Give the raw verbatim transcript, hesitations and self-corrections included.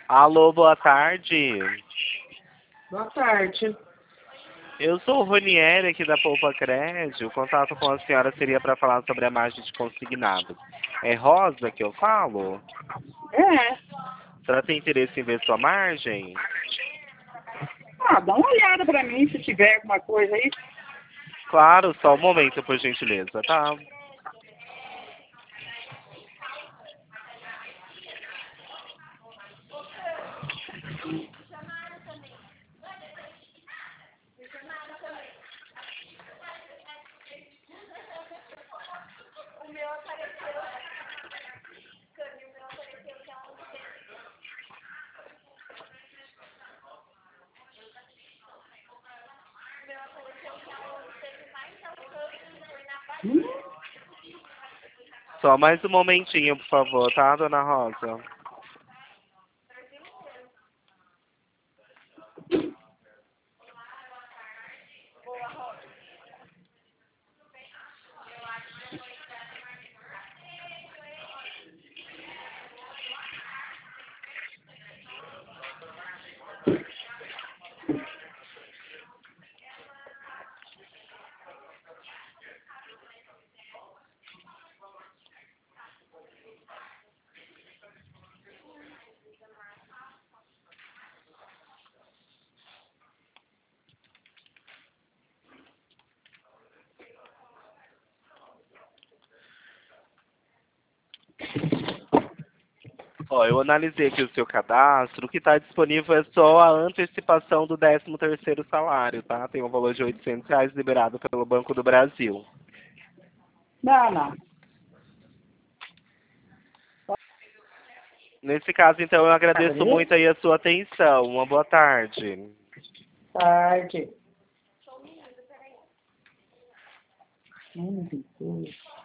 Alô, boa tarde. Boa tarde. Eu sou o Ronieri aqui da Poupa Crédito. O contato com a senhora seria para falar sobre a margem de consignados. É Rosa que eu falo? É. A senhora tem interesse em ver sua margem? Ah, dá uma olhada pra mim se tiver alguma coisa aí. Claro, só um momento, por gentileza, tá? Hum? Só mais um momentinho, por favor, tá, dona Rosa? Ó, eu analisei aqui o seu cadastro. O que está disponível é só a antecipação do décimo terceiro salário, tá? Tem um valor de oitocentos reais liberado pelo Banco do Brasil. Não, não. Nesse caso, então, eu agradeço Tarde. muito aí a sua atenção. Uma boa tarde. Tarde. Hum, que coisa.